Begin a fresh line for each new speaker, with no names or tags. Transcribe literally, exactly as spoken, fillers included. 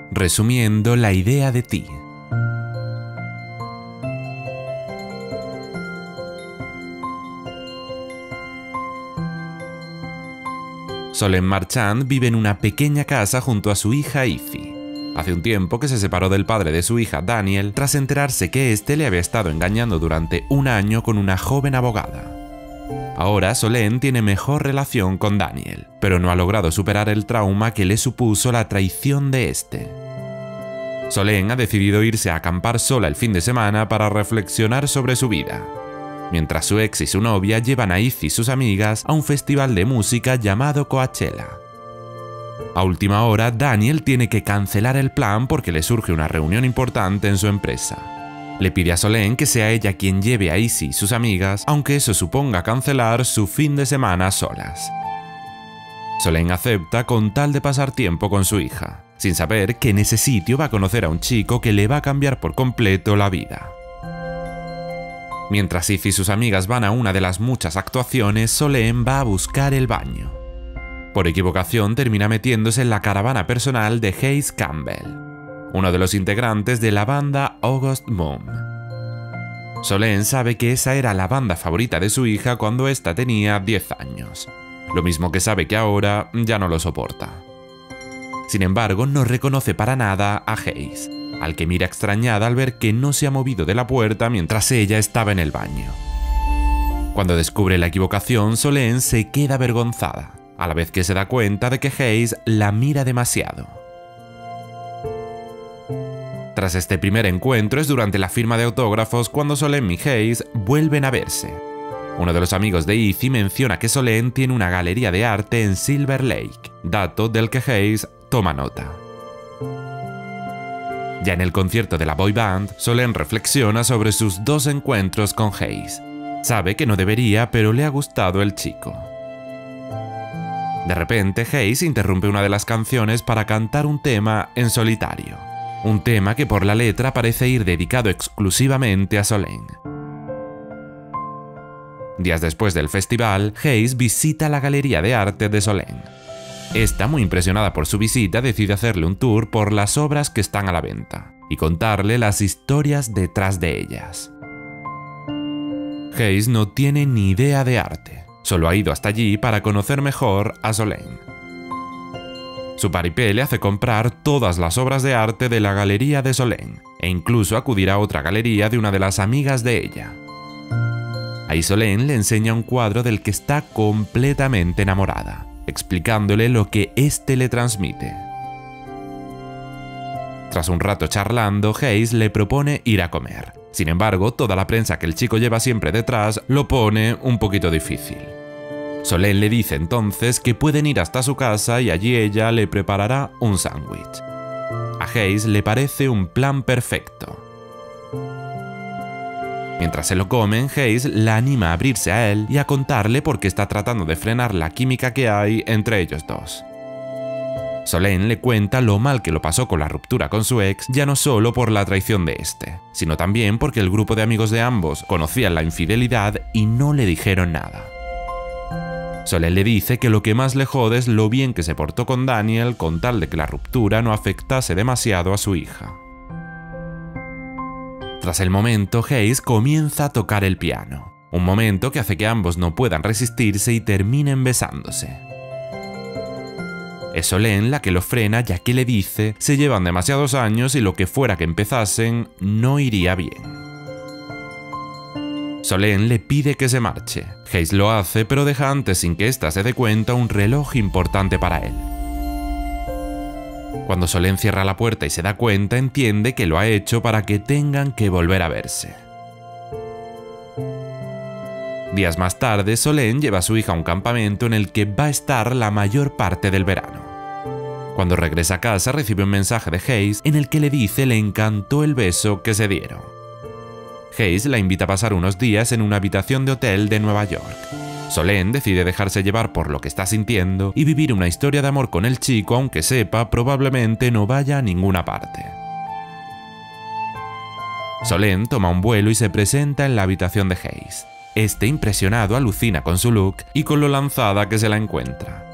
Resumiendo la idea de ti. Solène Marchand vive en una pequeña casa junto a su hija Ify. Hace un tiempo que se separó del padre de su hija Daniel tras enterarse que éste le había estado engañando durante un año con una joven abogada. Ahora Solène tiene mejor relación con Daniel, pero no ha logrado superar el trauma que le supuso la traición de este. Solène ha decidido irse a acampar sola el fin de semana para reflexionar sobre su vida, mientras su ex y su novia llevan a Ify y sus amigas a un festival de música llamado Coachella. A última hora, Daniel tiene que cancelar el plan porque le surge una reunión importante en su empresa. Le pide a Solène que sea ella quien lleve a Ify y sus amigas, aunque eso suponga cancelar su fin de semana a solas. Solène acepta con tal de pasar tiempo con su hija, sin saber que en ese sitio va a conocer a un chico que le va a cambiar por completo la vida. Mientras Ify y sus amigas van a una de las muchas actuaciones, Solène va a buscar el baño. Por equivocación termina metiéndose en la caravana personal de Hayes Campbell, uno de los integrantes de la banda August Moon. Solène sabe que esa era la banda favorita de su hija cuando ésta tenía diez años, lo mismo que sabe que ahora ya no lo soporta. Sin embargo, no reconoce para nada a Hayes, al que mira extrañada al ver que no se ha movido de la puerta mientras ella estaba en el baño. Cuando descubre la equivocación, Solène se queda avergonzada, a la vez que se da cuenta de que Hayes la mira demasiado. Tras este primer encuentro es durante la firma de autógrafos cuando Solène y Hayes vuelven a verse. Uno de los amigos de Ify menciona que Solène tiene una galería de arte en Silver Lake, dato del que Hayes toma nota. Ya en el concierto de la boy band, Solène reflexiona sobre sus dos encuentros con Hayes. Sabe que no debería, pero le ha gustado el chico. De repente, Hayes interrumpe una de las canciones para cantar un tema en solitario. Un tema que por la letra parece ir dedicado exclusivamente a Solène. Días después del festival, Hayes visita la galería de arte de Solène. Esta, muy impresionada por su visita, decide hacerle un tour por las obras que están a la venta y contarle las historias detrás de ellas. Hayes no tiene ni idea de arte, solo ha ido hasta allí para conocer mejor a Solène. Su paripé le hace comprar todas las obras de arte de la galería de Solène e incluso acudir a otra galería de una de las amigas de ella. Ahí Solène le enseña un cuadro del que está completamente enamorada, explicándole lo que éste le transmite. Tras un rato charlando, Hayes le propone ir a comer. Sin embargo, toda la prensa que el chico lleva siempre detrás lo pone un poquito difícil. Solène le dice entonces que pueden ir hasta su casa y allí ella le preparará un sándwich. A Hayes le parece un plan perfecto. Mientras se lo comen, Hayes la anima a abrirse a él y a contarle por qué está tratando de frenar la química que hay entre ellos dos. Solène le cuenta lo mal que lo pasó con la ruptura con su ex, ya no solo por la traición de este, sino también porque el grupo de amigos de ambos conocían la infidelidad y no le dijeron nada. Solène le dice que lo que más le jode es lo bien que se portó con Daniel con tal de que la ruptura no afectase demasiado a su hija. Tras el momento, Hayes comienza a tocar el piano, un momento que hace que ambos no puedan resistirse y terminen besándose. Es Solène la que lo frena, ya que le dice se llevan demasiados años y lo que fuera que empezasen no iría bien. Solène le pide que se marche. Hayes lo hace, pero deja antes, sin que ésta se dé cuenta, un reloj importante para él. Cuando Solène cierra la puerta y se da cuenta, entiende que lo ha hecho para que tengan que volver a verse. Días más tarde, Solène lleva a su hija a un campamento en el que va a estar la mayor parte del verano. Cuando regresa a casa, recibe un mensaje de Hayes en el que le dice le encantó el beso que se dieron. Hayes la invita a pasar unos días en una habitación de hotel de Nueva York. Solène decide dejarse llevar por lo que está sintiendo y vivir una historia de amor con el chico, aunque sepa probablemente no vaya a ninguna parte. Solène toma un vuelo y se presenta en la habitación de Hayes. Este, impresionado, alucina con su look y con lo lanzada que se la encuentra.